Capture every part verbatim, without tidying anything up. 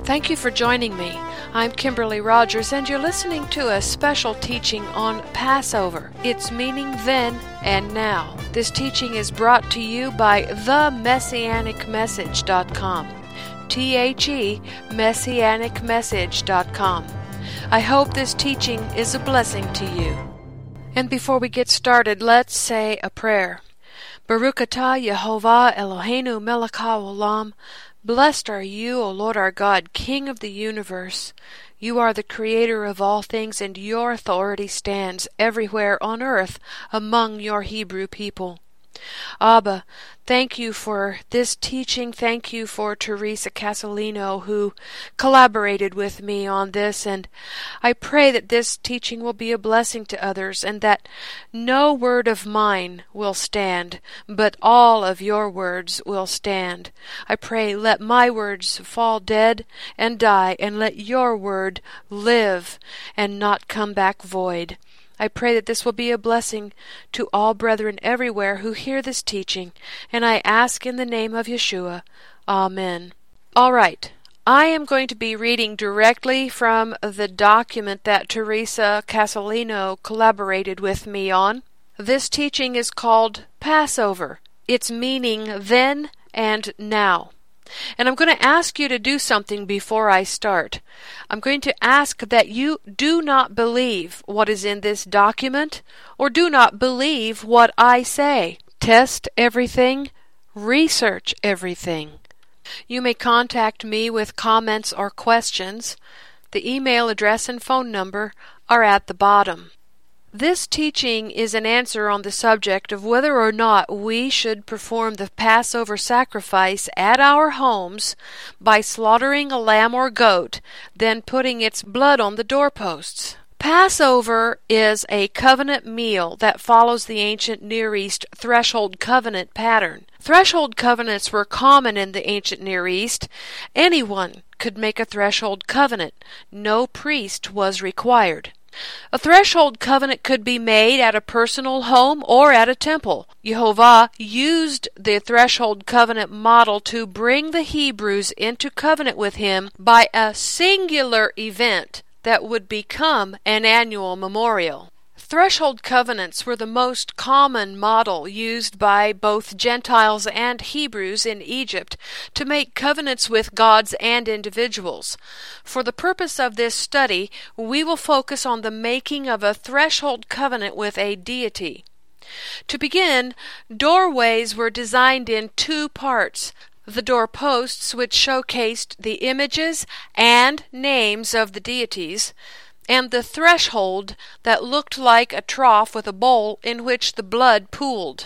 Thank you for joining me. I'm Kimberly Rogers, and you're listening to a special teaching on Passover, its meaning then and now. This teaching is brought to you by the messianic message dot com. T H E, messianic message dot com. I hope this teaching is a blessing to you. And before we get started, let's say a prayer. Baruch atah Yehovah Eloheinu melech haolam. Blessed are you, O Lord our God, King of the universe. You are the creator of all things, and your authority stands everywhere on earth among your Hebrew people. Abba, thank you for this teaching. Thank you for Teresa Casalino, who collaborated with me on this, and I pray that this teaching will be a blessing to others, and that no word of mine will stand, but all of your words will stand. I pray, let my words fall dead and die, and let your word live and not come back void. I pray that this will be a blessing to all brethren everywhere who hear this teaching, and I ask in the name of Yeshua. Amen. All right, I am going to be reading directly from the document that Teresa Casalino collaborated with me on. This teaching is called Passover, its meaning then and now. And I'm going to ask you to do something before I start. I'm going to ask that you do not believe what is in this document, or do not believe what I say. Test everything, research everything. You may contact me with comments or questions. The email address and phone number are at the bottom. This teaching is an answer on the subject of whether or not we should perform the Passover sacrifice at our homes by slaughtering a lamb or goat, then putting its blood on the doorposts. Passover is a covenant meal that follows the ancient Near East threshold covenant pattern. Threshold covenants were common in the ancient Near East. Anyone could make a threshold covenant. No priest was required. A threshold covenant could be made at a personal home or at a temple. Yehovah used the threshold covenant model to bring the Hebrews into covenant with him by a singular event that would become an annual memorial. Threshold covenants were the most common model used by both Gentiles and Hebrews in Egypt to make covenants with gods and individuals. For the purpose of this study, we will focus on the making of a threshold covenant with a deity. To begin, doorways were designed in two parts: the doorposts, which showcased the images and names of the deities, and the threshold that looked like a trough with a bowl in which the blood pooled.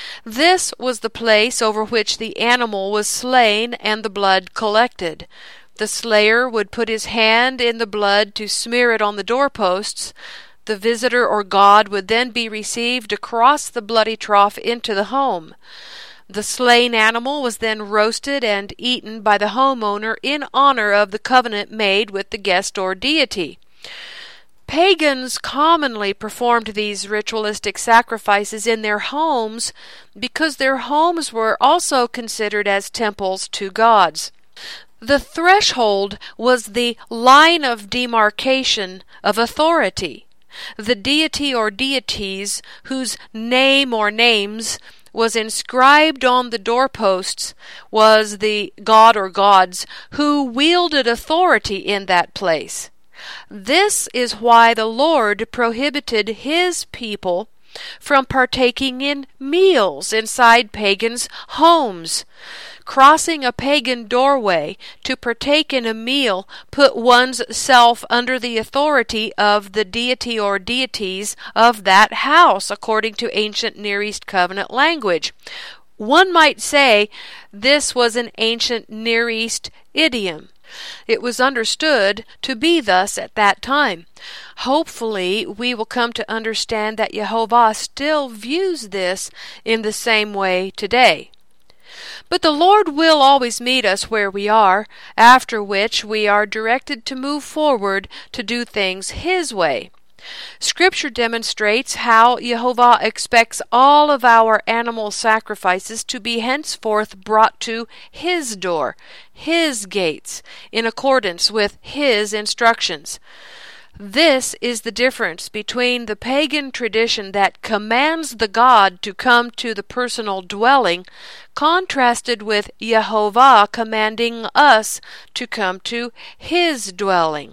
This was the place over which the animal was slain and the blood collected. The slayer would put his hand in the blood to smear it on the doorposts. The visitor or god would then be received across the bloody trough into the home. The slain animal was then roasted and eaten by the homeowner in honor of the covenant made with the guest or deity. Pagans commonly performed these ritualistic sacrifices in their homes because their homes were also considered as temples to gods. The threshold was the line of demarcation of authority. The deity or deities whose name or names was inscribed on the doorposts was the god or gods who wielded authority in that place. This is why the Lord prohibited his people from partaking in meals inside pagans' homes. Crossing a pagan doorway to partake in a meal put one's self under the authority of the deity or deities of that house, according to ancient Near East covenant language. One might say this was an ancient Near East idiom. It was understood to be thus at that time. Hopefully, we will come to understand that Yehovah still views this in the same way today. But the Lord will always meet us where we are, after which we are directed to move forward to do things His way. Scripture demonstrates how Jehovah expects all of our animal sacrifices to be henceforth brought to His door, His gates, in accordance with His instructions. This is the difference between the pagan tradition that commands the god to come to the personal dwelling, contrasted with Jehovah commanding us to come to His dwelling.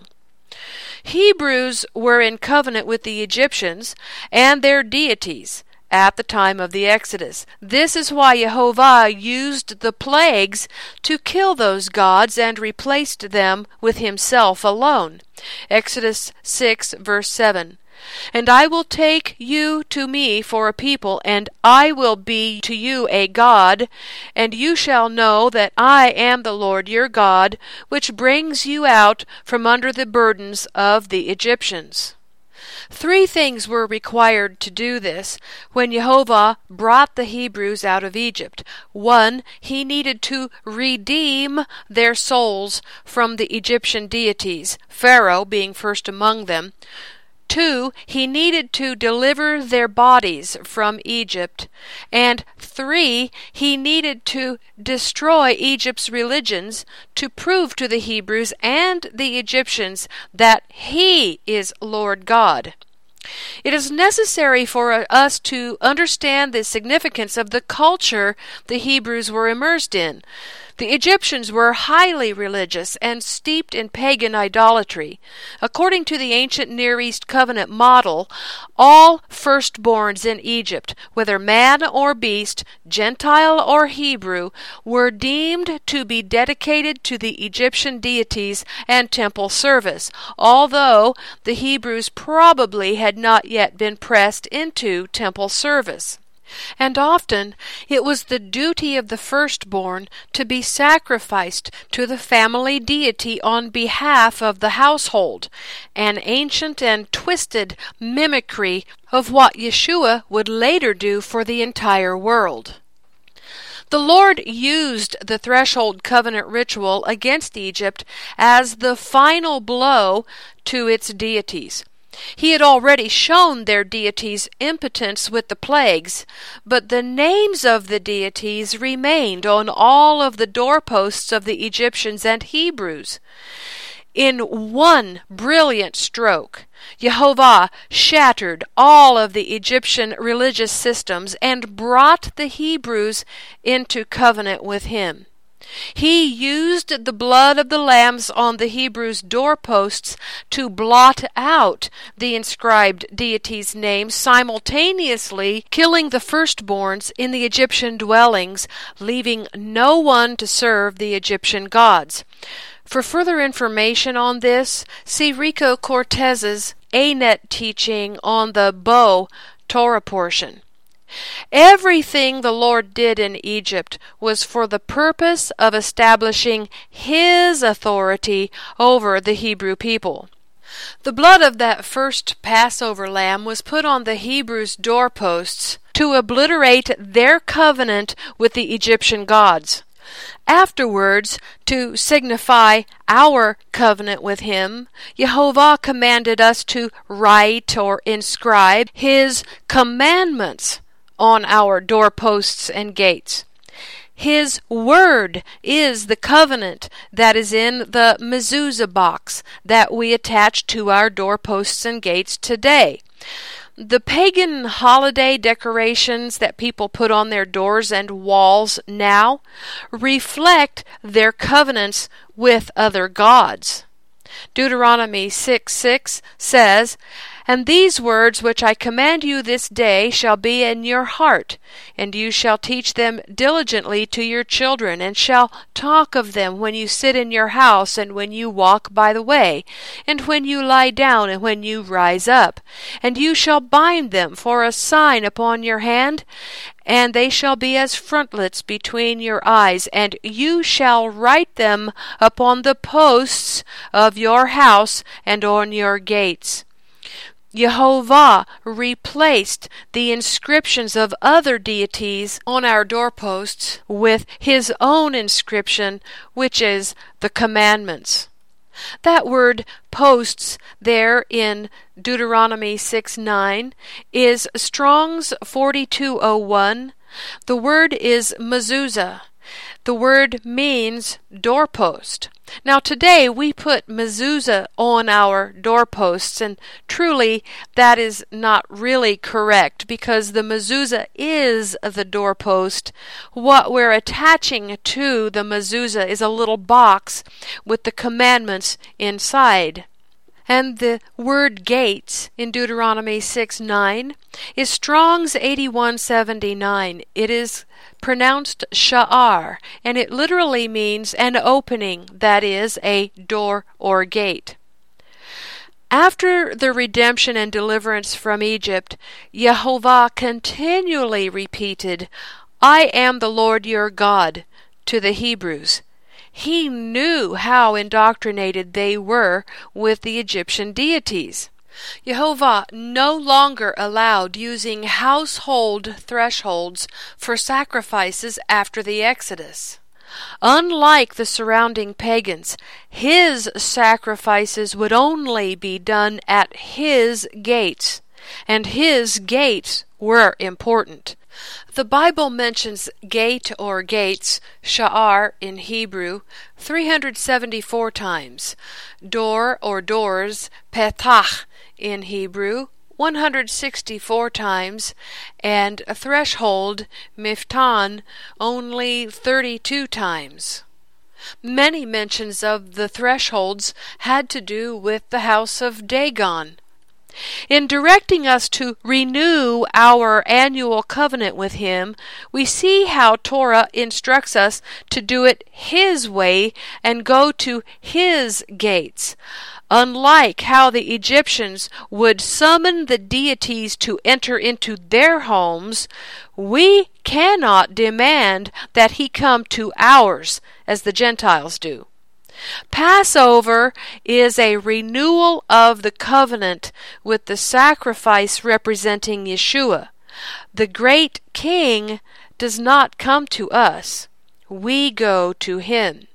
Hebrews were in covenant with the Egyptians and their deities at the time of the Exodus. This is why Jehovah used the plagues to kill those gods and replaced them with Himself alone. Exodus six, verse seven. And I will take you to me for a people, and I will be to you a God, and you shall know that I am the Lord your God, which brings you out from under the burdens of the Egyptians. Three things were required to do this when Jehovah brought the Hebrews out of Egypt. One, He needed to redeem their souls from the Egyptian deities, Pharaoh being first among them. Two, He needed to deliver their bodies from Egypt. And three, He needed to destroy Egypt's religions to prove to the Hebrews and the Egyptians that He is Lord God. It is necessary for us to understand the significance of the culture the Hebrews were immersed in. The Egyptians were highly religious and steeped in pagan idolatry. According to the ancient Near East covenant model, all firstborns in Egypt, whether man or beast, Gentile or Hebrew, were deemed to be dedicated to the Egyptian deities and temple service, although the Hebrews probably had not yet been pressed into temple service. And often it was the duty of the firstborn to be sacrificed to the family deity on behalf of the household, an ancient and twisted mimicry of what Yeshua would later do for the entire world. The Lord used the threshold covenant ritual against Egypt as the final blow to its deities. He had already shown their deities impotence with the plagues, but the names of the deities remained on all of the doorposts of the Egyptians and Hebrews. In one brilliant stroke, Jehovah shattered all of the Egyptian religious systems and brought the Hebrews into covenant with Him. He used the blood of the lambs on the Hebrews' doorposts to blot out the inscribed deities' names, simultaneously killing the firstborns in the Egyptian dwellings, leaving no one to serve the Egyptian gods. For further information on this, see Rico Cortez's A NET teaching on the bow Torah portion. Everything the Lord did in Egypt was for the purpose of establishing His authority over the Hebrew people. The blood of that first Passover lamb was put on the Hebrews' doorposts to obliterate their covenant with the Egyptian gods. Afterwards, to signify our covenant with Him, Jehovah commanded us to write or inscribe His commandments on our doorposts and gates. His word is the covenant that is in the mezuzah box that we attach to our doorposts and gates today. The pagan holiday decorations that people put on their doors and walls now reflect their covenants with other gods. Deuteronomy six six says, "And these words which I command you this day shall be in your heart, and you shall teach them diligently to your children, and shall talk of them when you sit in your house, and when you walk by the way, and when you lie down, and when you rise up. And you shall bind them for a sign upon your hand, and they shall be as frontlets between your eyes, and you shall write them upon the posts of your house and on your gates." Jehovah replaced the inscriptions of other deities on our doorposts with His own inscription, which is the commandments. That word posts there in Deuteronomy six nine is Strong's forty-two oh one. The word is mezuzah. The word means doorpost. Now today we put mezuzah on our doorposts, and truly that is not really correct, because the mezuzah is the doorpost. What we're attaching to the mezuzah is a little box with the commandments inside. And the word gates in Deuteronomy six nine is Strong's eighty-one seventy-nine. It is pronounced sha'ar, and it literally means an opening, that is, a door or gate. After the redemption and deliverance from Egypt, Yehovah continually repeated, "I am the Lord your God," to the Hebrews. He knew how indoctrinated they were with the Egyptian deities. Yehovah no longer allowed using household thresholds for sacrifices after the Exodus. Unlike the surrounding pagans, his sacrifices would only be done at his gates, and his gates were important. The Bible mentions gate or gates, sha'ar in Hebrew, three hundred seventy-four times, door or doors, petach in Hebrew, one hundred sixty-four times, and a threshold, miftan, only thirty-two times. Many mentions of the thresholds had to do with the house of Dagon. In directing us to renew our annual covenant with Him, we see how Torah instructs us to do it His way and go to His gates. Unlike how the Egyptians would summon the deities to enter into their homes, we cannot demand that He come to ours as the Gentiles do. Passover is a renewal of the covenant with the sacrifice representing Yeshua. The great King does not come to us. We go to Him.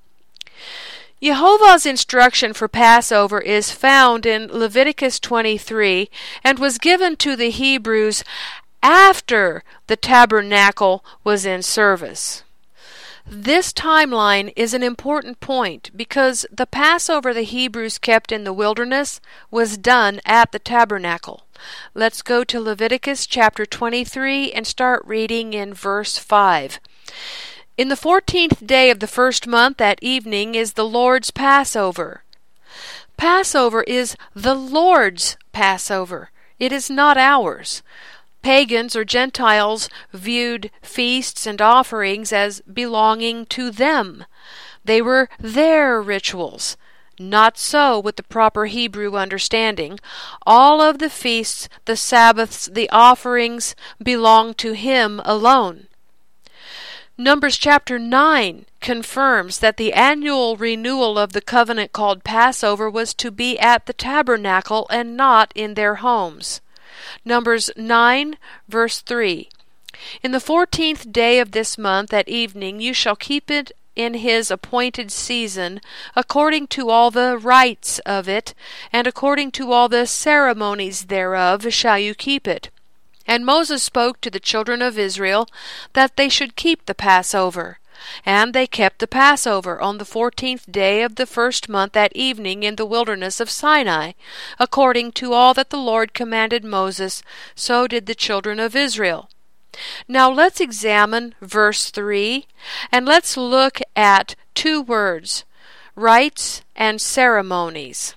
Yehovah's instruction for Passover is found in Leviticus twenty-three and was given to the Hebrews after the tabernacle was in service. This timeline is an important point because the Passover the Hebrews kept in the wilderness was done at the tabernacle. Let's go to Leviticus chapter twenty-three and start reading in verse five. In the fourteenth day of the first month at evening is the Lord's Passover. Passover is the Lord's Passover. It is not ours. Pagans or Gentiles viewed feasts and offerings as belonging to them. They were their rituals. Not so with the proper Hebrew understanding. All of the feasts, the Sabbaths, the offerings belong to Him alone. Numbers chapter nine confirms that the annual renewal of the covenant called Passover was to be at the tabernacle and not in their homes. Numbers nine, verse three. In the fourteenth day of this month at evening you shall keep it in his appointed season, according to all the rites of it, and according to all the ceremonies thereof shall you keep it. And Moses spoke to the children of Israel that they should keep the Passover. And they kept the Passover on the fourteenth day of the first month at evening in the wilderness of Sinai, according to all that the Lord commanded Moses, so did the children of Israel. Now let's examine verse three, and let's look at two words, rites and ceremonies.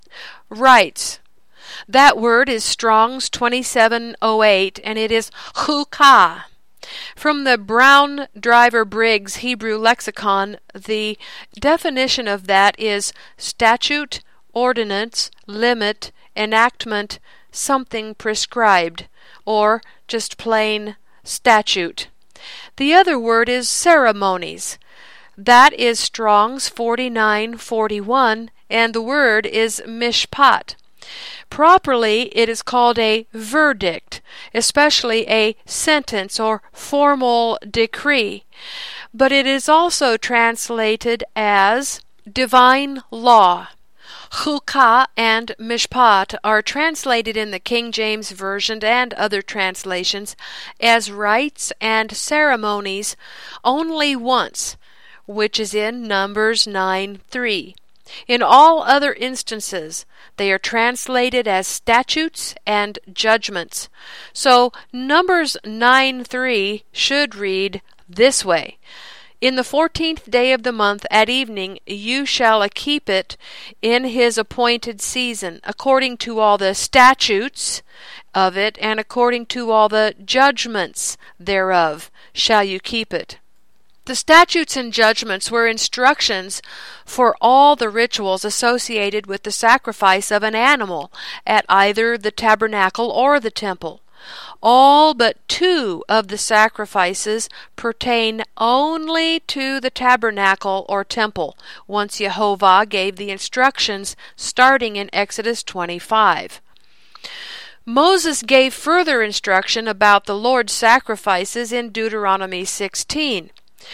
Rites. That word is Strong's twenty-seven oh eight, and it is chukah. From the Brown Driver Briggs Hebrew lexicon, the definition of that is statute, ordinance, limit, enactment, something prescribed, or just plain statute. The other word is ceremonies. That is Strong's forty-nine forty-one, and the word is mishpat. Properly, it is called a verdict, especially a sentence or formal decree, but it is also translated as divine law. Chukah and mishpat are translated in the King James Version and other translations as rites and ceremonies only once, which is in Numbers nine three. In all other instances, they are translated as statutes and judgments. So Numbers nine three should read this way: In the fourteenth day of the month at evening you shall keep it in his appointed season, according to all the statutes of it, and according to all the judgments thereof shall you keep it. The statutes and judgments were instructions for all the rituals associated with the sacrifice of an animal at either the tabernacle or the temple. All but two of the sacrifices pertain only to the tabernacle or temple, once Jehovah gave the instructions starting in Exodus twenty-five. Moses gave further instruction about the Lord's sacrifices in Deuteronomy sixteen.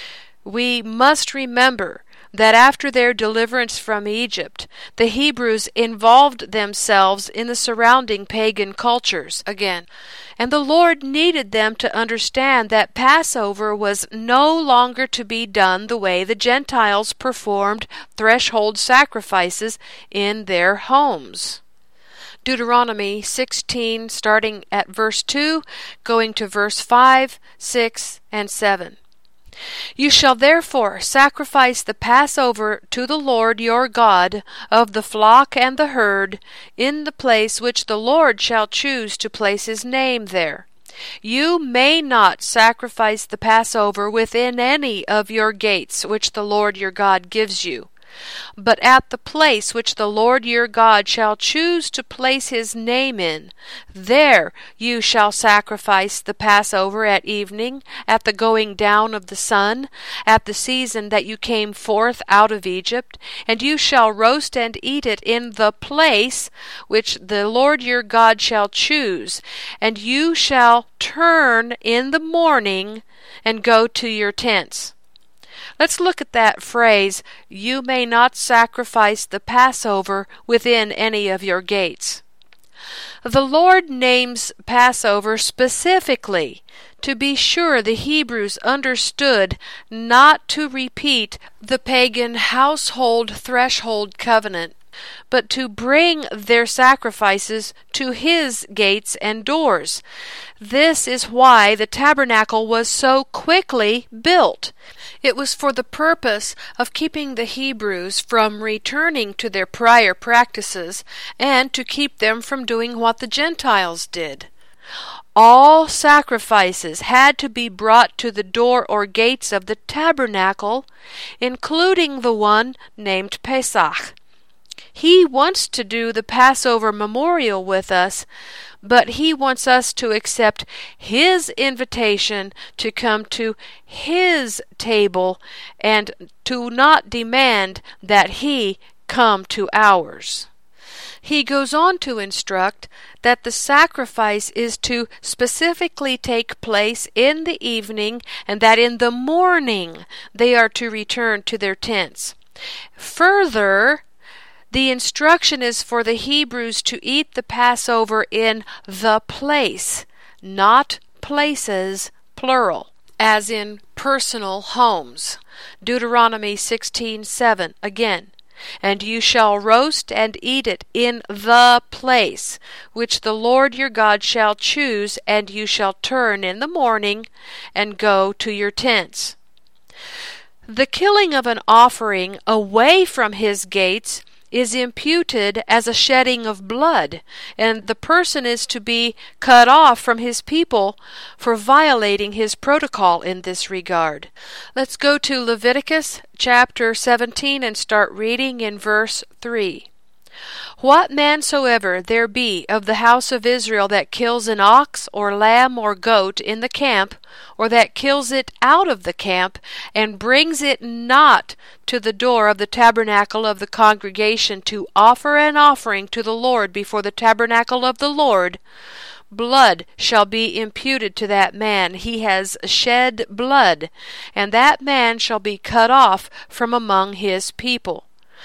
We must remember that after their deliverance from Egypt, the Hebrews involved themselves in the surrounding pagan cultures again, and the Lord needed them to understand that Passover was no longer to be done the way the Gentiles performed threshold sacrifices in their homes. Deuteronomy sixteen, starting at verse two, going to verse five, six, and seven. You shall therefore sacrifice the Passover to the Lord your God of the flock and the herd in the place which the Lord shall choose to place his name there. You may not sacrifice the Passover within any of your gates which the Lord your God gives you, but at the place which the Lord your God shall choose to place his name in, there you shall sacrifice the Passover at evening, at the going down of the sun, at the season that you came forth out of Egypt, and you shall roast and eat it in the place which the Lord your God shall choose, and you shall turn in the morning and go to your tents. Let's look at that phrase, you may not sacrifice the Passover within any of your gates. The Lord names Passover specifically to be sure the Hebrews understood not to repeat the pagan household threshold covenant, but to bring their sacrifices to his gates and doors. This is why the tabernacle was so quickly built. It was for the purpose of keeping the Hebrews from returning to their prior practices and to keep them from doing what the Gentiles did. All sacrifices had to be brought to the door or gates of the tabernacle, including the one named Pesach. He wants to do the Passover memorial with us, but he wants us to accept his invitation to come to his table and to not demand that he come to ours. He goes on to instruct that the sacrifice is to specifically take place in the evening and that in the morning they are to return to their tents. Further, the instruction is for the Hebrews to eat the Passover in the place, not places, plural, as in personal homes. Deuteronomy sixteen seven, again. And you shall roast and eat it in the place which the Lord your God shall choose, and you shall turn in the morning and go to your tents. The killing of an offering away from his gates is imputed as a shedding of blood, and the person is to be cut off from his people for violating his protocol in this regard. Let's go to Leviticus chapter seventeen and start reading in verse three. What man soever there be of the house of Israel that kills an ox or lamb or goat in the camp, or that kills it out of the camp, and brings it not to the door of the tabernacle of the congregation to offer an offering to the Lord before the tabernacle of the Lord, blood shall be imputed to that man. He has shed blood, and that man shall be cut off from among his people.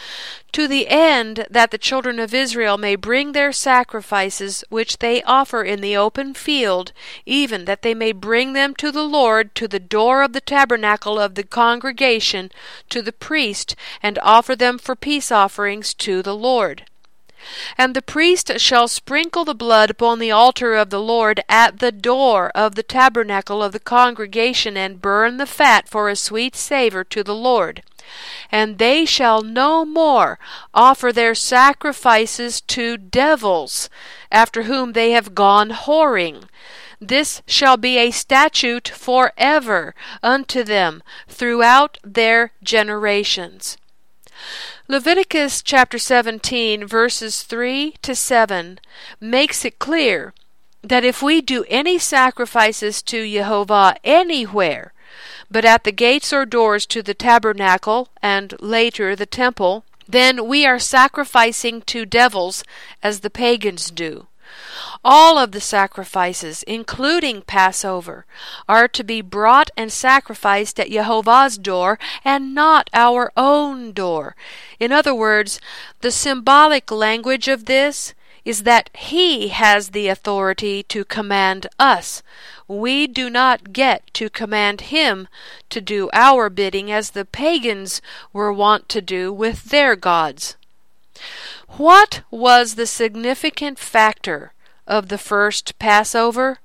to the end that the children of Israel may bring their sacrifices which they offer in the open field, even that they may bring them to the Lord to the door of the tabernacle of the congregation to the priest, and offer them for peace offerings to the Lord. And the priest shall sprinkle the blood upon the altar of the Lord at the door of the tabernacle of the congregation, and burn the fat for a sweet savour to the Lord. And they shall no more offer their sacrifices to devils, after whom they have gone whoring. This shall be a statute forever unto them throughout their generations. Leviticus chapter seventeen, verses three to seven, makes it clear that if we do any sacrifices to Jehovah anywhere, but at the gates or doors to the tabernacle, and later the temple, then we are sacrificing to devils as the pagans do. All of the sacrifices, including Passover, are to be brought and sacrificed at Jehovah's door and not our own door. In other words, the symbolic language of this is that He has the authority to command us. We do not get to command Him to do our bidding as the pagans were wont to do with their gods. What was the significant factor of the first Passover?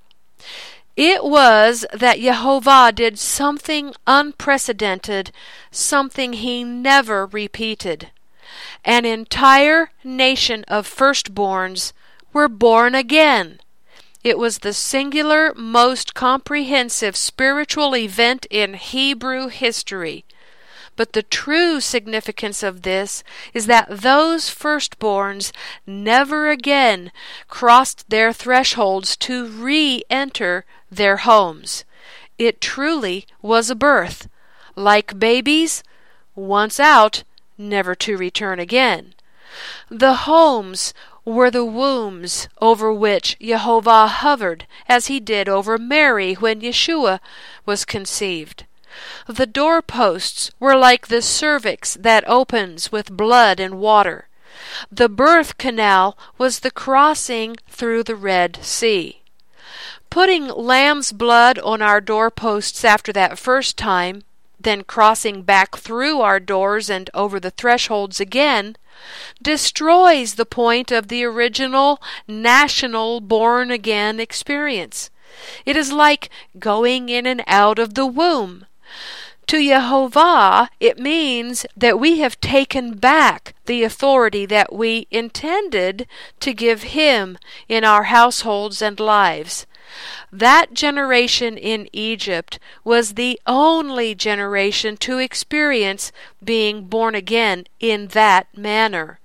It was that Jehovah did something unprecedented, something He never repeated. An entire nation of firstborns were born again. It was the singular, most comprehensive spiritual event in Hebrew history. But the true significance of this is that those firstborns never again crossed their thresholds to re-enter their homes. It truly was a birth. Like babies, once out, never to return again. The homes were the wombs over which Jehovah hovered, as He did over Mary when Yeshua was conceived. The doorposts were like the cervix that opens with blood and water. The birth canal was the crossing through the Red Sea. Putting lamb's blood on our doorposts after that first time, then crossing back through our doors and over the thresholds again, destroys the point of the original national born-again experience. It is like going in and out of the womb. To Jehovah, it means that we have taken back the authority that we intended to give Him in our households and lives. That generation in Egypt was the only generation to experience being born again in that manner.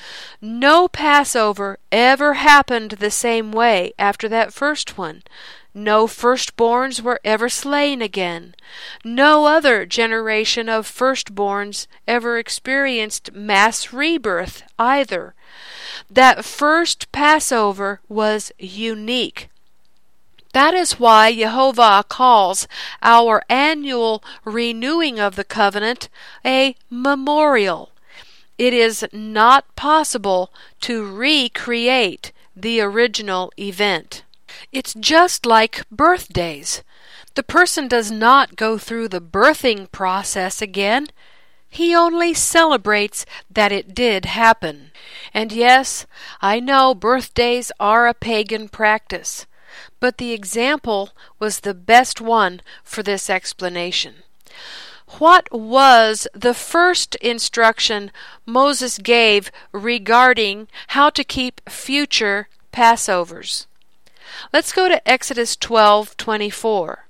No Passover ever happened the same way after that first one. No firstborns were ever slain again. No other generation of firstborns ever experienced mass rebirth either. That first Passover was unique. That is why Jehovah calls our annual renewing of the covenant a memorial. It is not possible to recreate the original event. It's just like birthdays. The person does not go through the birthing process again. He only celebrates that it did happen. And yes, I know birthdays are a pagan practice, but the example was the best one for this explanation. What was the first instruction Moses gave regarding how to keep future Passovers? Let's go to Exodus twelve twenty-four.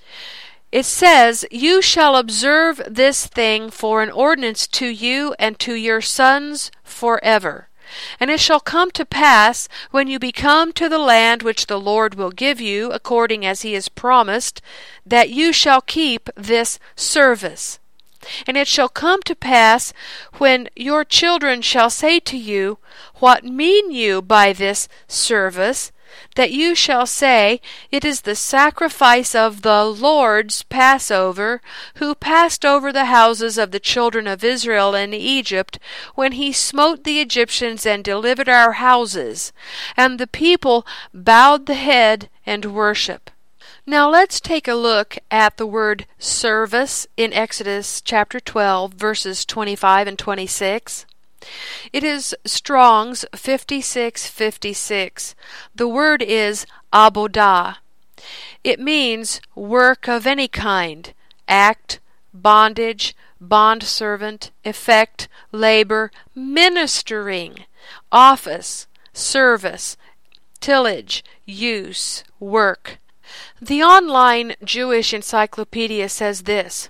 It says, "You shall observe this thing for an ordinance to you and to your sons forever. And it shall come to pass, when you become to the land which the Lord will give you, according as He has promised, that you shall keep this service. And it shall come to pass, when your children shall say to you, What mean you by this service? that you shall say, It is the sacrifice of the Lord's Passover, who passed over the houses of the children of Israel in Egypt, when he smote the Egyptians and delivered our houses. And the people bowed the head and worship. Now let's take a look at the word service in Exodus chapter twelve, verses twenty-five and twenty-six. It is Strong's fifty-six fifty-six. The word is abodah. It means work of any kind, act, bondage, bondservant, effect, labor, ministering, office, service, tillage, use, work. The online Jewish encyclopedia says this: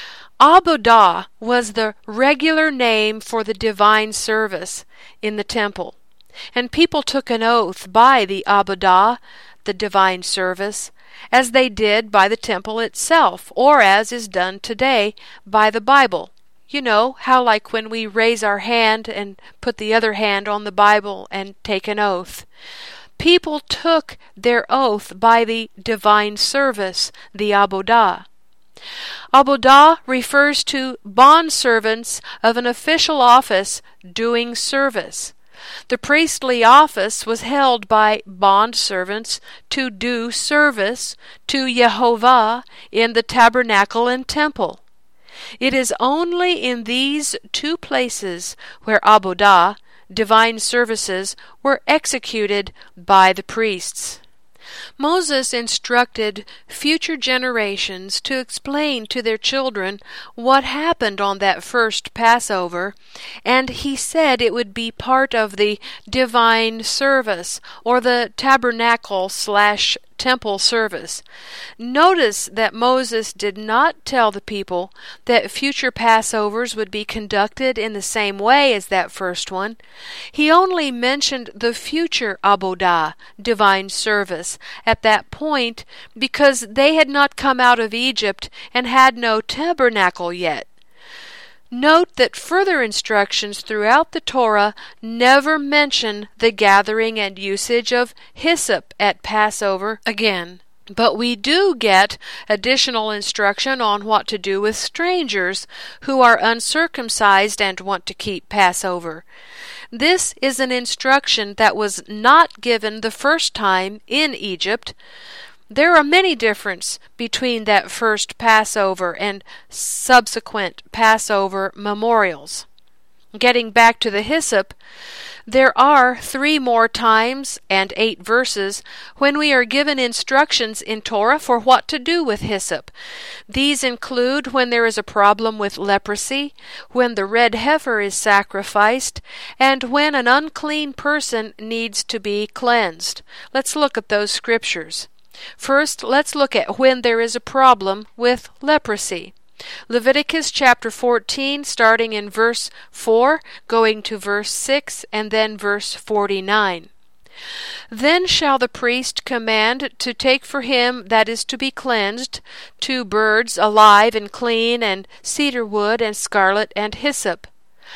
Abodah was the regular name for the divine service in the temple, and people took an oath by the Abodah, the divine service, as they did by the temple itself, or as is done today by the Bible. You know, how like when we raise our hand and put the other hand on the Bible and take an oath. People took their oath by the divine service, the Abodah. Abodah refers to bondservants of an official office doing service. The priestly office was held by bondservants to do service to Jehovah in the tabernacle and temple. It is only in these two places where Abodah, divine services, were executed by the priests. Moses instructed future generations to explain to their children what happened on that first Passover, and he said it would be part of the divine service, or the tabernacle slash temple service. Notice that Moses did not tell the people that future Passovers would be conducted in the same way as that first one. He only mentioned the future Abodah, divine service, at that point because they had not come out of Egypt and had no tabernacle yet. Note that further instructions throughout the Torah never mention the gathering and usage of hyssop at Passover again. But we do get additional instruction on what to do with strangers who are uncircumcised and want to keep Passover. This is an instruction that was not given the first time in Egypt. There are many differences between that first Passover and subsequent Passover memorials. Getting back to the hyssop, there are three more times and eight verses when we are given instructions in Torah for what to do with hyssop. These include when there is a problem with leprosy, when the red heifer is sacrificed, and when an unclean person needs to be cleansed. Let's look at those scriptures. First, let's look at when there is a problem with leprosy. Leviticus chapter fourteen, starting in verse four, going to verse six, and then verse forty-nine. Then shall the priest command to take for him that is to be cleansed two birds alive and clean, and cedar wood, and scarlet, and hyssop.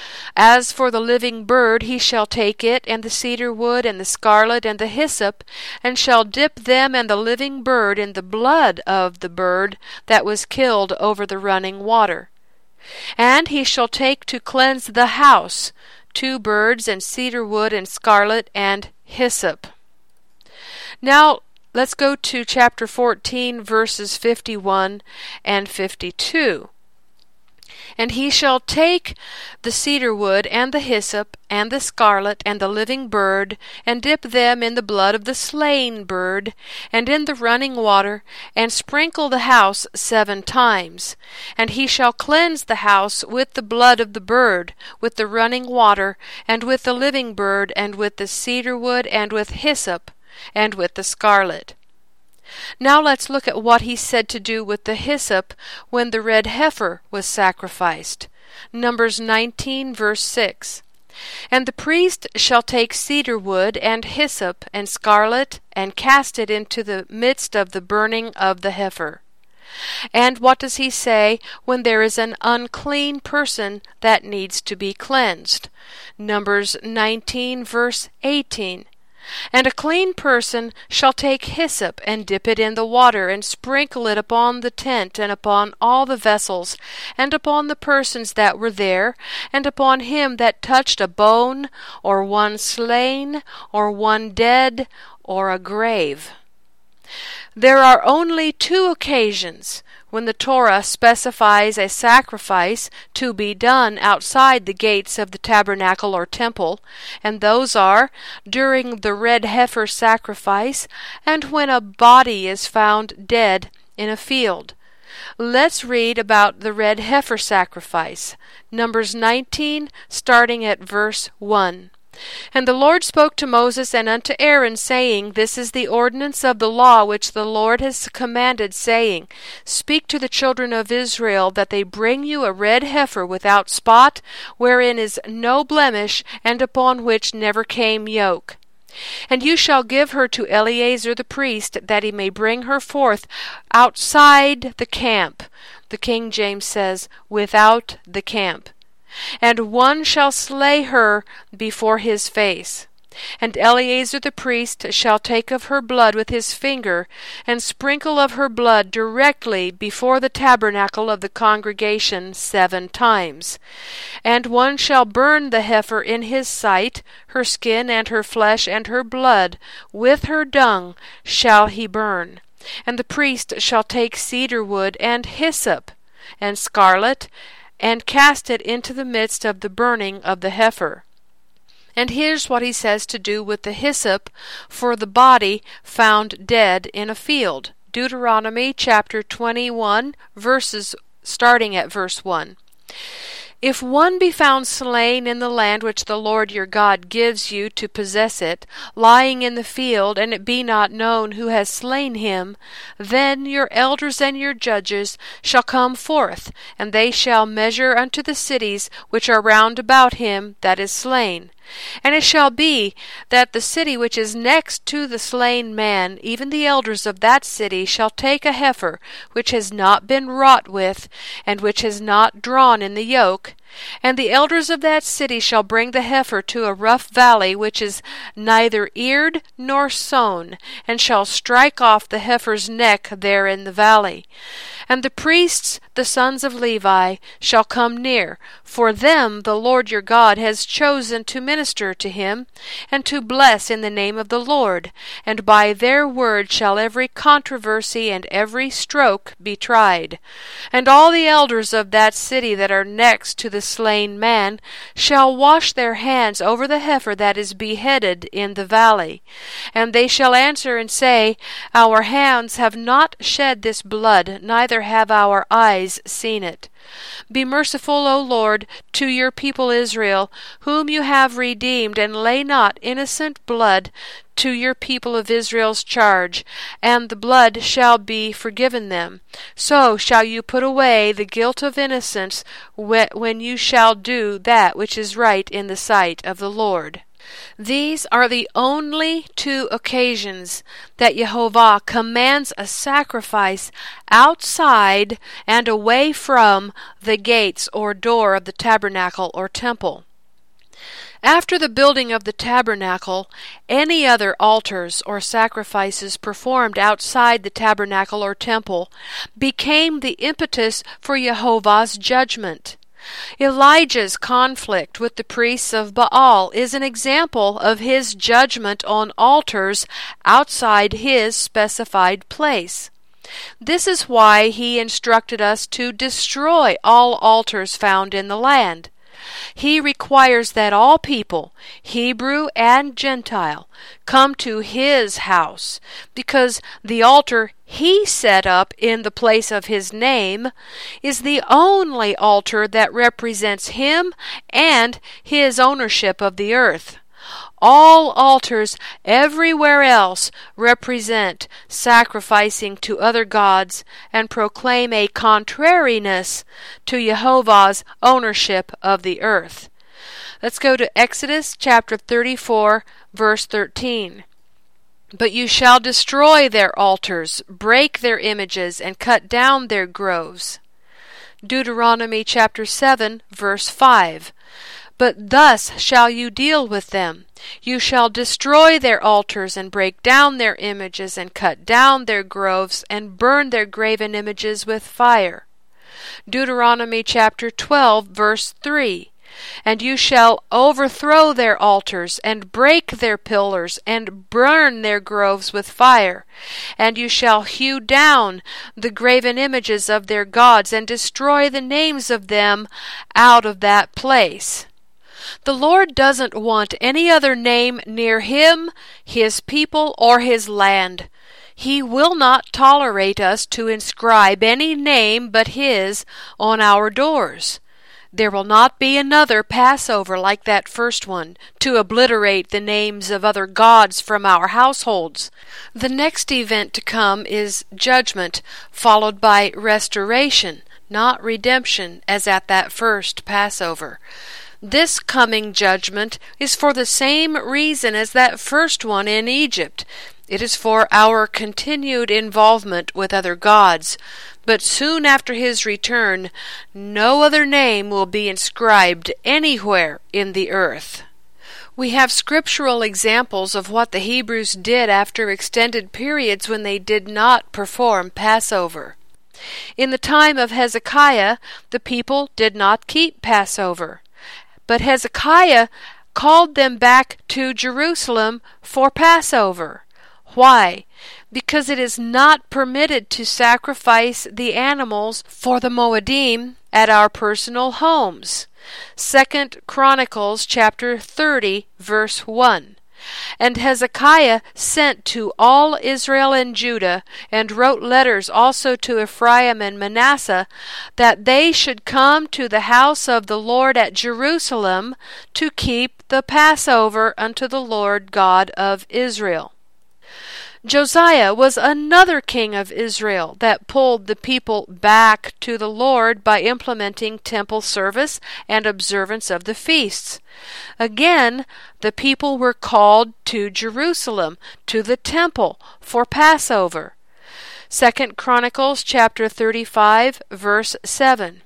As for the living bird, he shall take it, and the cedar wood, and the scarlet, and the hyssop, and shall dip them and the living bird in the blood of the bird that was killed over the running water. And he shall take to cleanse the house two birds, and cedar wood, and scarlet, and hyssop. Now, let's go to chapter fourteen, verses fifty-one and fifty-two. And he shall take the cedar wood, and the hyssop, and the scarlet, and the living bird, and dip them in the blood of the slain bird, and in the running water, and sprinkle the house seven times. And he shall cleanse the house with the blood of the bird, with the running water, and with the living bird, and with the cedar wood, and with hyssop, and with the scarlet. Now let's look at what he said to do with the hyssop when the red heifer was sacrificed. Numbers nineteen, verse six. And the priest shall take cedar wood, and hyssop, and scarlet, and cast it into the midst of the burning of the heifer. And what does he say when there is an unclean person that needs to be cleansed? Numbers nineteen, verse eighteen. And a clean person shall take hyssop, and dip it in the water, and sprinkle it upon the tent, and upon all the vessels, and upon the persons that were there, and upon him that touched a bone, or one slain, or one dead, or a grave. There are only two occasions when the Torah specifies a sacrifice to be done outside the gates of the tabernacle or temple, and those are during the red heifer sacrifice and when a body is found dead in a field. Let's read about the red heifer sacrifice. Numbers nineteen, starting at verse one. And the Lord spoke to Moses and unto Aaron, saying, This is the ordinance of the law which the Lord has commanded, saying, Speak to the children of Israel, that they bring you a red heifer without spot, wherein is no blemish, and upon which never came yoke. And you shall give her to Eleazar the priest, that he may bring her forth outside the camp. The King James says, without the camp. And one shall slay her before his face. And Eleazar the priest shall take of her blood with his finger, and sprinkle of her blood directly before the tabernacle of the congregation seven times. And one shall burn the heifer in his sight, her skin and her flesh and her blood, with her dung shall he burn. And the priest shall take cedar wood and hyssop and scarlet, and cast it into the midst of the burning of the heifer. And here's what he says to do with the hyssop for the body found dead in a field. Deuteronomy chapter twenty-one, verses starting at verse one. If one be found slain in the land which the Lord your God gives you to possess it, lying in the field, and it be not known who has slain him, then your elders and your judges shall come forth, and they shall measure unto the cities which are round about him that is slain. And it shall be that the city which is next to the slain man, even the elders of that city, shall take a heifer which has not been wrought with, and which has not drawn in the yoke, and the elders of that city shall bring the heifer to a rough valley which is neither eared nor sown, and shall strike off the heifer's neck there in the valley. And the priests, the sons of Levi, shall come near, for them the Lord your God has chosen to minister to him, and to bless in the name of the Lord, and by their word shall every controversy and every stroke be tried. And all the elders of that city that are next to the slain man shall wash their hands over the heifer that is beheaded in the valley. And they shall answer and say, Our hands have not shed this blood, neither have our eyes seen it. Be merciful, O Lord, to your people Israel, whom you have redeemed, and lay not innocent blood to your people of Israel's charge, and the blood shall be forgiven them. So shall you put away the guilt of innocence when you shall do that which is right in the sight of the Lord. These are the only two occasions that Jehovah commands a sacrifice outside and away from the gates or door of the tabernacle or temple. After the building of the tabernacle, any other altars or sacrifices performed outside the tabernacle or temple became the impetus for Jehovah's judgment. Elijah's conflict with the priests of Baal is an example of his judgment on altars outside his specified place. This is why he instructed us to destroy all altars found in the land. He requires that all people, Hebrew and Gentile, come to his house, because the altar he set up in the place of his name is the only altar that represents him and his ownership of the earth. All altars everywhere else represent sacrificing to other gods and proclaim a contrariness to Jehovah's ownership of the earth. Let's go to Exodus chapter thirty-four, verse thirteen. But you shall destroy their altars, break their images, and cut down their groves. Deuteronomy chapter seven, verse five. But thus shall you deal with them. You shall destroy their altars, and break down their images, and cut down their groves, and burn their graven images with fire. Deuteronomy chapter twelve, verse three. And you shall overthrow their altars, and break their pillars, and burn their groves with fire. And you shall hew down the graven images of their gods, and destroy the names of them out of that place. The Lord doesn't want any other name near Him, His people, or His land. He will not tolerate us to inscribe any name but His on our doors. There will not be another Passover like that first one, to obliterate the names of other gods from our households. The next event to come is judgment, followed by restoration, not redemption, as at that first Passover. This coming judgment is for the same reason as that first one in Egypt. It is for our continued involvement with other gods. But soon after His return, no other name will be inscribed anywhere in the earth. We have scriptural examples of what the Hebrews did after extended periods when they did not perform Passover. In the time of Hezekiah, the people did not keep Passover. But Hezekiah called them back to Jerusalem for Passover. Why? Because it is not permitted to sacrifice the animals for the Moedim at our personal homes. Second Chronicles chapter thirty, verse one. And Hezekiah sent to all Israel and Judah, and wrote letters also to Ephraim and Manasseh, that they should come to the house of the Lord at Jerusalem to keep the Passover unto the Lord God of Israel. Josiah was another king of Israel that pulled the people back to the Lord by implementing temple service and observance of the feasts. Again, the people were called to Jerusalem, to the temple, for Passover. Second Chronicles chapter thirty-five, verse seven.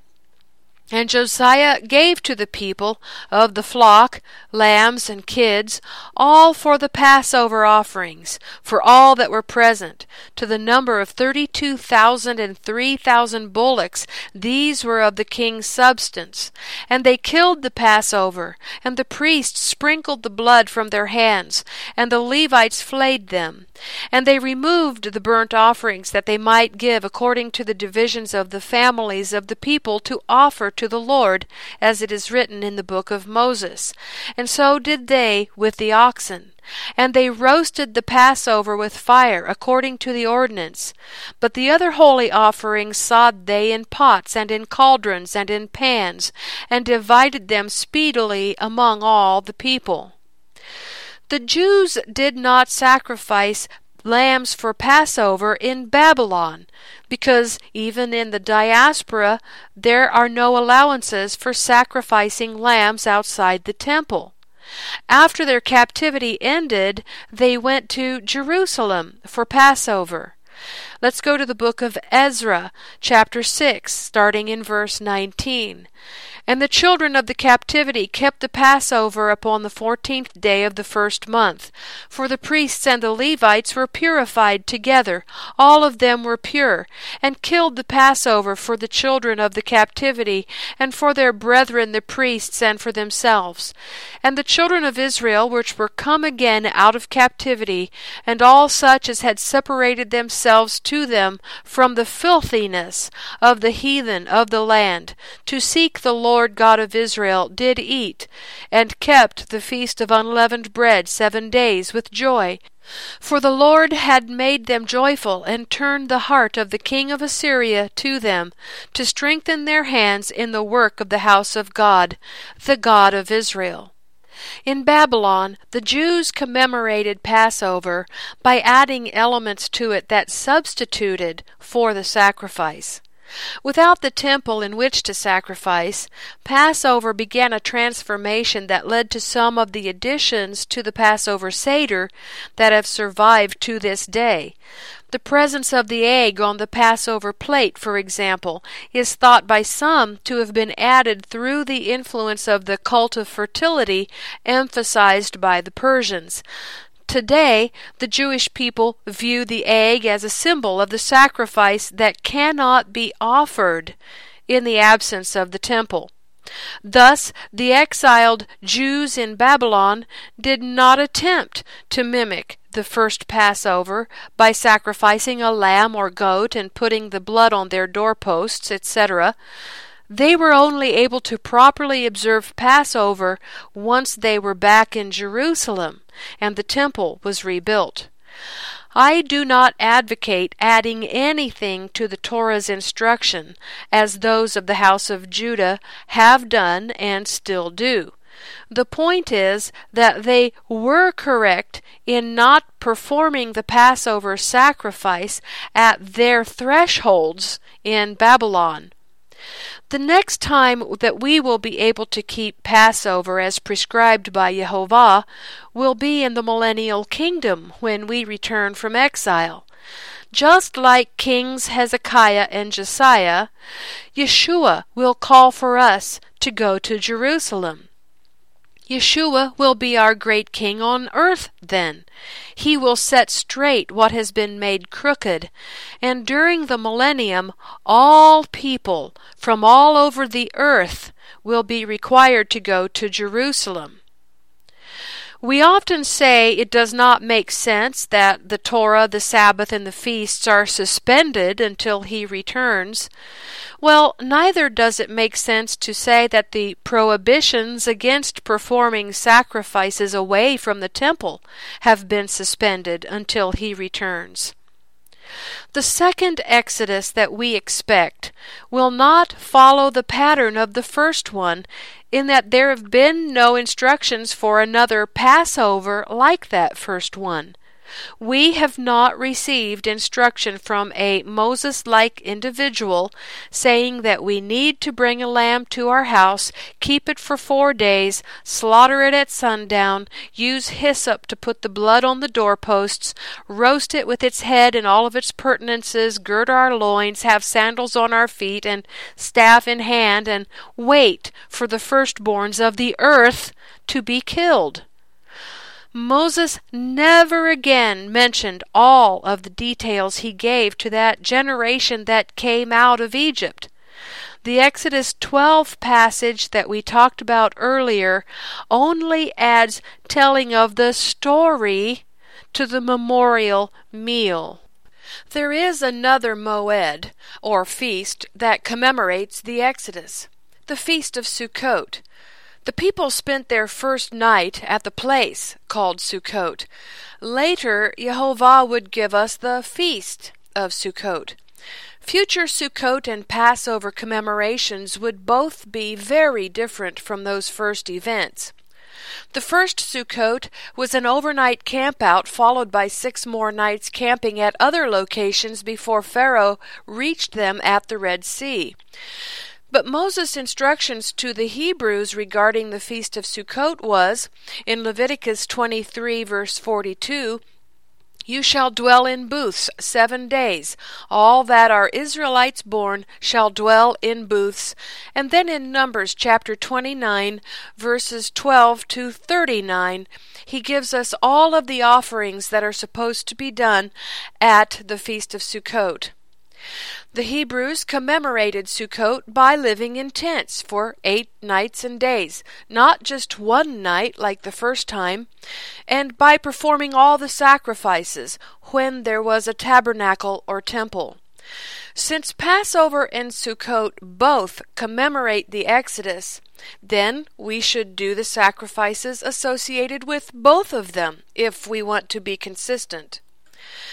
And Josiah gave to the people of the flock lambs and kids, all for the Passover offerings, for all that were present, to the number of thirty-two thousand and three thousand bullocks. These were of the king's substance. And they killed the Passover, and the priests sprinkled the blood from their hands, and the Levites flayed them. And they removed the burnt offerings, that they might give according to the divisions of the families of the people to offer to the Lord, as it is written in the book of Moses. And so did they with the oxen. And they roasted the Passover with fire, according to the ordinance. But the other holy offerings sod they in pots, and in cauldrons, and in pans, and divided them speedily among all the people. The Jews did not sacrifice lambs for Passover in Babylon, because even in the diaspora there are no allowances for sacrificing lambs outside the temple. After their captivity ended, they went to Jerusalem for Passover. Let's go to the book of Ezra, chapter six, starting in verse nineteen. And the children of the captivity kept the Passover upon the fourteenth day of the first month. For the priests and the Levites were purified together, all of them were pure, and killed the Passover for the children of the captivity, and for their brethren the priests, and for themselves. And the children of Israel, which were come again out of captivity, and all such as had separated themselves to them from the filthiness of the heathen of the land, to seek the Lord Lord God of Israel, did eat, and kept the feast of unleavened bread seven days with joy. For the Lord had made them joyful, and turned the heart of the king of Assyria to them, to strengthen their hands in the work of the house of God, the God of Israel. In Babylon, the Jews commemorated Passover by adding elements to it that substituted for the sacrifice. Without the temple in which to sacrifice, Passover began a transformation that led to some of the additions to the Passover Seder that have survived to this day. The presence of the egg on the Passover plate, for example, is thought by some to have been added through the influence of the cult of fertility emphasized by the Persians. Today, the Jewish people view the egg as a symbol of the sacrifice that cannot be offered in the absence of the temple. Thus, the exiled Jews in Babylon did not attempt to mimic the first Passover by sacrificing a lamb or goat and putting the blood on their doorposts, et cetera. They were only able to properly observe Passover once they were back in Jerusalem and the temple was rebuilt. I do not advocate adding anything to the Torah's instruction, as those of the house of Judah have done and still do. The point is that they were correct in not performing the Passover sacrifice at their thresholds in Babylon. The next time that we will be able to keep Passover as prescribed by Yehovah will be in the millennial kingdom when we return from exile. Just like Kings Hezekiah and Josiah, Yeshua will call for us to go to Jerusalem. Yeshua will be our great king on earth then. He will set straight what has been made crooked, and during the millennium all people from all over the earth will be required to go to Jerusalem. We often say it does not make sense that the Torah, the Sabbath, and the feasts are suspended until he returns. Well, neither does it make sense to say that the prohibitions against performing sacrifices away from the temple have been suspended until he returns. The second Exodus that we expect will not follow the pattern of the first one, in that there have been no instructions for another Passover like that first one. We have not received instruction from a Moses-like individual saying that we need to bring a lamb to our house, keep it for four days, slaughter it at sundown, use hyssop to put the blood on the doorposts, roast it with its head and all of its pertinences, gird our loins, have sandals on our feet and staff in hand, and wait for the firstborns of the earth to be killed. Moses never again mentioned all of the details he gave to that generation that came out of Egypt. The Exodus twelve passage that we talked about earlier only adds telling of the story to the memorial meal. There is another moed, or feast, that commemorates the Exodus, the Feast of Sukkot. The people spent their first night at the place called Sukkot. Later, Yehovah would give us the Feast of Sukkot. Future Sukkot and Passover commemorations would both be very different from those first events. The first Sukkot was an overnight campout followed by six more nights camping at other locations before Pharaoh reached them at the Red Sea. But Moses' instructions to the Hebrews regarding the Feast of Sukkot was, in Leviticus twenty-three, verse forty-two, "You shall dwell in booths seven days. All that are Israelites born shall dwell in booths." And then in Numbers chapter twenty-nine, verses twelve to thirty-nine, he gives us all of the offerings that are supposed to be done at the Feast of Sukkot. The Hebrews commemorated Sukkot by living in tents for eight nights and days, not just one night like the first time, and by performing all the sacrifices when there was a tabernacle or temple. Since Passover and Sukkot both commemorate the Exodus, then we should do the sacrifices associated with both of them if we want to be consistent.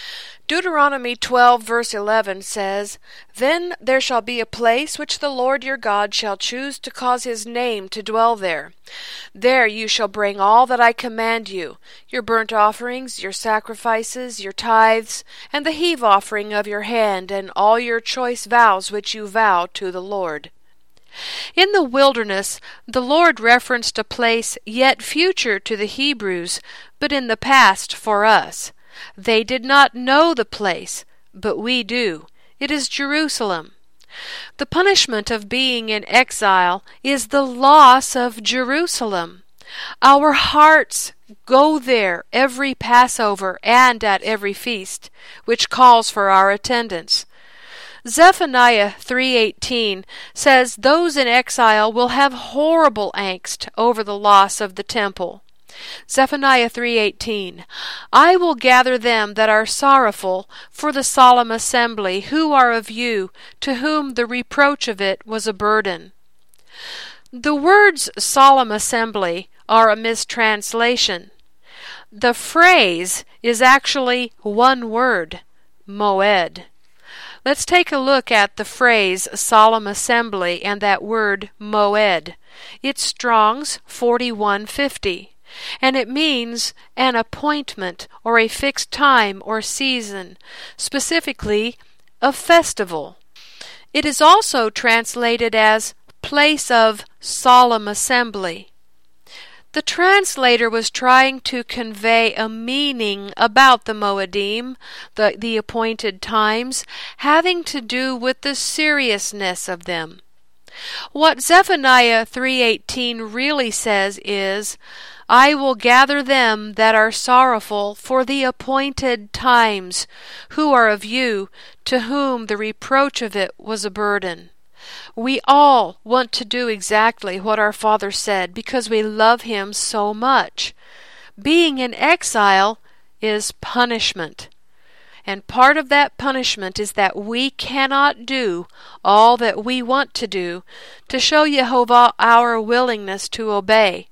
Deuteronomy twelve verse eleven says, Then there shall be a place which the Lord your God shall choose to cause his name to dwell there. There you shall bring all that I command you, your burnt offerings, your sacrifices, your tithes, and the heave offering of your hand, and all your choice vows which you vow to the Lord. In the wilderness, the Lord referenced a place yet future to the Hebrews, but in the past for us. They did not know the place, but we do. It is Jerusalem. The punishment of being in exile is the loss of Jerusalem. Our hearts go there every Passover and at every feast, which calls for our attendance. Zephaniah three eighteen says those in exile will have horrible angst over the loss of the temple. Zephaniah three eighteen, I will gather them that are sorrowful for the solemn assembly, who are of you, to whom the reproach of it was a burden. The words solemn assembly are a mistranslation. The phrase is actually one word, moed. Let's take a look at the phrase solemn assembly and that word moed. It's Strong's forty-one fifty. And it means an appointment or a fixed time or season, specifically a festival. It is also translated as place of solemn assembly. The translator was trying to convey a meaning about the Moedim, the, the appointed times, having to do with the seriousness of them. What Zephaniah three eighteen really says is, I will gather them that are sorrowful for the appointed times, who are of you, to whom the reproach of it was a burden. We all want to do exactly what our Father said because we love Him so much. Being in exile is punishment. And part of that punishment is that we cannot do all that we want to do to show Jehovah our willingness to obey.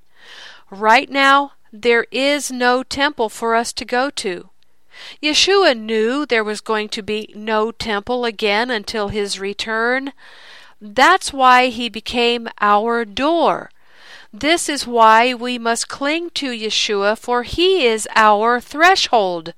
Right now, there is no temple for us to go to. Yeshua knew there was going to be no temple again until His return. That's why He became our door. This is why we must cling to Yeshua, for He is our threshold.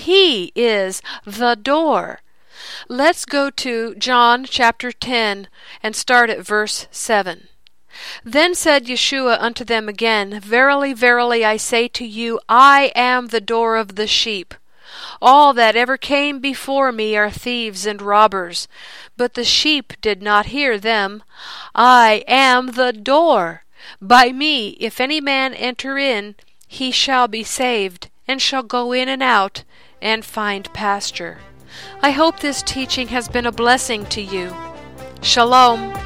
He is the door. Let's go to John chapter ten and start at verse seven. Then said Yeshua unto them again, Verily, verily, I say to you, I am the door of the sheep. All that ever came before me are thieves and robbers, but the sheep did not hear them. I am the door. By me, if any man enter in, he shall be saved, and shall go in and out, and find pasture. I hope this teaching has been a blessing to you. Shalom.